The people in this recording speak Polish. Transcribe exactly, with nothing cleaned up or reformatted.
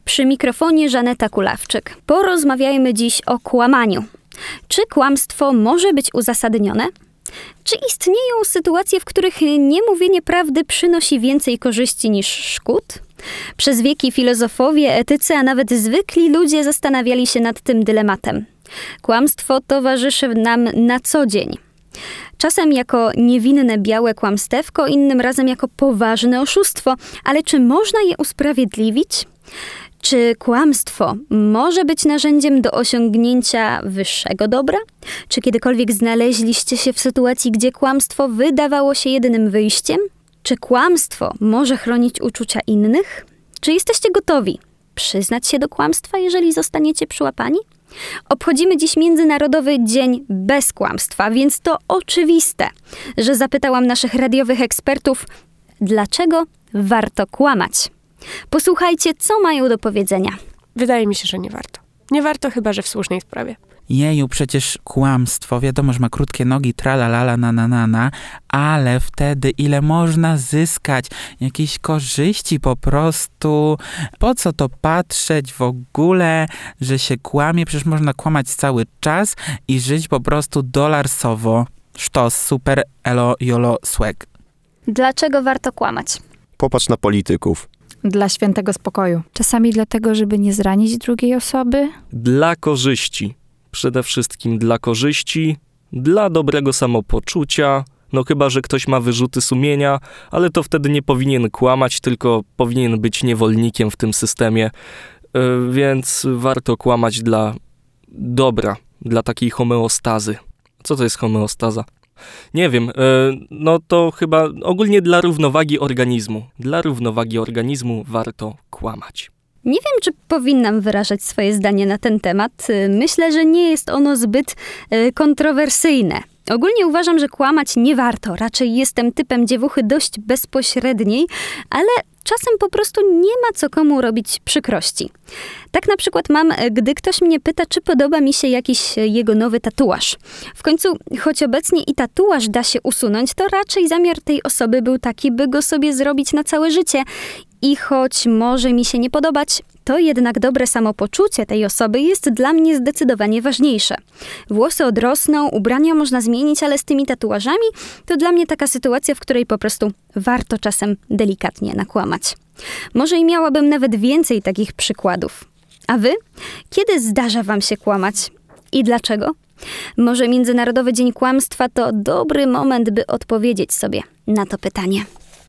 Przy mikrofonie Żaneta Kulawczyk. Porozmawiajmy dziś o kłamaniu. Czy kłamstwo może być uzasadnione? Czy istnieją sytuacje, w których niemówienie prawdy przynosi więcej korzyści niż szkód? Przez wieki filozofowie, etycy, a nawet zwykli ludzie zastanawiali się nad tym dylematem. Kłamstwo towarzyszy nam na co dzień. Czasem jako niewinne białe kłamstewko, innym razem jako poważne oszustwo. Ale czy można je usprawiedliwić? Czy kłamstwo może być narzędziem do osiągnięcia wyższego dobra? Czy kiedykolwiek znaleźliście się w sytuacji, gdzie kłamstwo wydawało się jedynym wyjściem? Czy kłamstwo może chronić uczucia innych? Czy jesteście gotowi przyznać się do kłamstwa, jeżeli zostaniecie przyłapani? Obchodzimy dziś Międzynarodowy Dzień Bez Kłamstwa, więc to oczywiste, że zapytałam naszych radiowych ekspertów, dlaczego warto kłamać. Posłuchajcie, co mają do powiedzenia. Wydaje mi się, że nie warto. Nie warto, chyba że w słusznej sprawie. Jeju, przecież kłamstwo, wiadomo, że ma krótkie nogi, tralalala, na, na, na, na, ale wtedy ile można zyskać? Jakieś korzyści po prostu. Po co to patrzeć w ogóle, że się kłamie? Przecież można kłamać cały czas i żyć po prostu dolarsowo. Sztos, super, elo, jolo, swag. Dlaczego warto kłamać? Popatrz na polityków. Dla świętego spokoju. Czasami dlatego, żeby nie zranić drugiej osoby. Dla korzyści. Przede wszystkim dla korzyści, dla dobrego samopoczucia. No chyba że ktoś ma wyrzuty sumienia, ale to wtedy nie powinien kłamać, tylko powinien być niewolnikiem w tym systemie. Yy, więc warto kłamać dla dobra, dla takiej homeostazy. Co to jest homeostaza? Nie wiem, yy, no to chyba ogólnie dla równowagi organizmu. Dla równowagi organizmu warto kłamać. Nie wiem, czy powinnam wyrażać swoje zdanie na ten temat. Myślę, że nie jest ono zbyt y, kontrowersyjne. Ogólnie uważam, że kłamać nie warto. Raczej jestem typem dziewuchy dość bezpośredniej, ale czasem po prostu nie ma co komu robić przykrości. Tak na przykład mam, gdy ktoś mnie pyta, czy podoba mi się jakiś jego nowy tatuaż. W końcu, choć obecnie i tatuaż da się usunąć, to raczej zamiar tej osoby był taki, by go sobie zrobić na całe życie. I choć może mi się nie podobać, to jednak dobre samopoczucie tej osoby jest dla mnie zdecydowanie ważniejsze. Włosy odrosną, ubrania można zmienić, ale z tymi tatuażami to dla mnie taka sytuacja, w której po prostu warto czasem delikatnie nakłamać. Może i miałabym nawet więcej takich przykładów. A wy? Kiedy zdarza wam się kłamać? I dlaczego? Może Międzynarodowy Dzień Kłamstwa to dobry moment, by odpowiedzieć sobie na to pytanie.